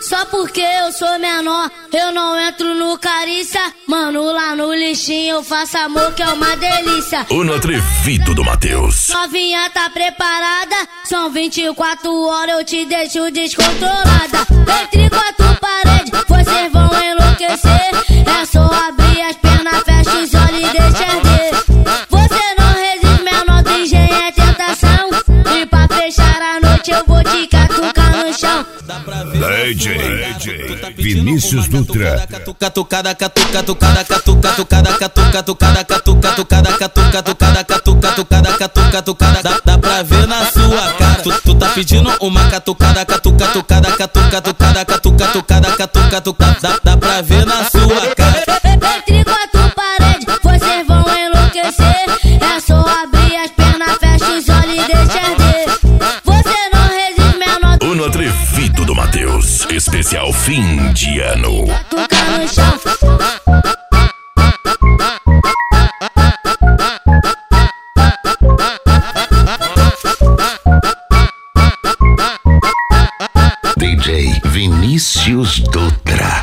Só porque eu sou menor, eu não entro no carícia. Mano, lá no lixinho eu faço amor que é uma delícia. O atrevido do Matheus. Novinha tá preparada, são 24 horas, eu te deixo descontrolada. Entre quatro paredes, vocês vão enlouquecer. É só abrir as pernas, fecha os olhos e deixa arder. Você não resiste, menor do engenho é tentação. E pra fechar a noite eu vou te catucar no chão. DJ Vinícius Dutra. Catucada, catucada, catucada, catucada, catucada, catucada, catucada, catucada, catucada, catucada. Dá pra ver na sua cara. Tu tá pedindo uma catucada, catucada, catucada, catucada, catucada. Dá pra ver na sua cara. Entre quatro paredes, vocês vão enlouquecer. É só abrir as pernas, fecha os olhos e deixa arder. Você não resiste, menor. O atrevido do Matheus. Especial fim de ano. Catucar no chão. DJ Vinícius Dutra.